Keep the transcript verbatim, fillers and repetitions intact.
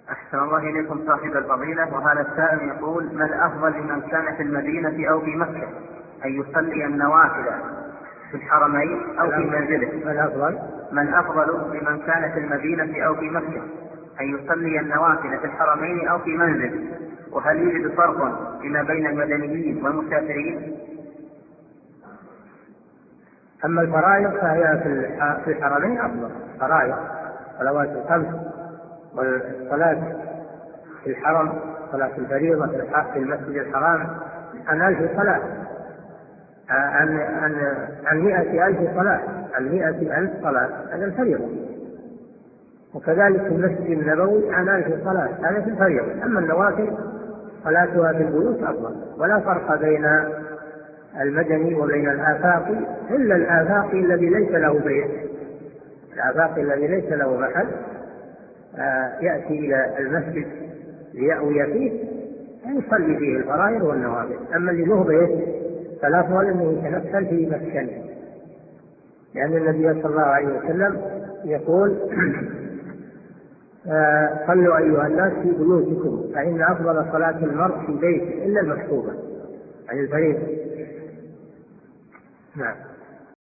أحسن الله إليكم صاحب الفضيلة. وهذا السائل يقول: ما الأفضل لمن كان في المدينة أو في مكة أن يصلي النوافل في الحرمين أو في منزله؟ ما الأفضل؟ ما الأفضل لمن كان في المدينة أو في مكة أن يصلي النوافل في الحرمين أو في منزله؟ وهل يوجد فرق فيما بين المدنيين والمسافرين؟ أما الفرائض فهي في الحرمين أفضل. فرائض صلوات الخمس والصلاة في الحرم، صلاة الفريضة في المسجد الحرام عن ألف صلاة، عن عن عن مئة ألف صلاة، عن مئة ألف صلاة، هذا الفريضة. وكذلك في المسجد النبوي عن ألف صلاة، هذا في الفريضة. أما النوافل صلاتها في البيوت أفضل. ولا فرق بين المدني وبين الآفاقي إلا الآفاقي الذي ليس له بيت، الآفاقي الذي ليس له محل يأتي إلى المسجد ليأوي فيه يصلي فيه الفرائض والنوافل. أما اللي له بيت فالأفضل أنه يتنفل في مسكنه، لأن النبي صلى الله عليه وسلم يقول: صلوا أيها الناس في بيوتكم فإن أفضل صلاة المرء في بيته إلا المكتوبة، عن الفريضة. نعم.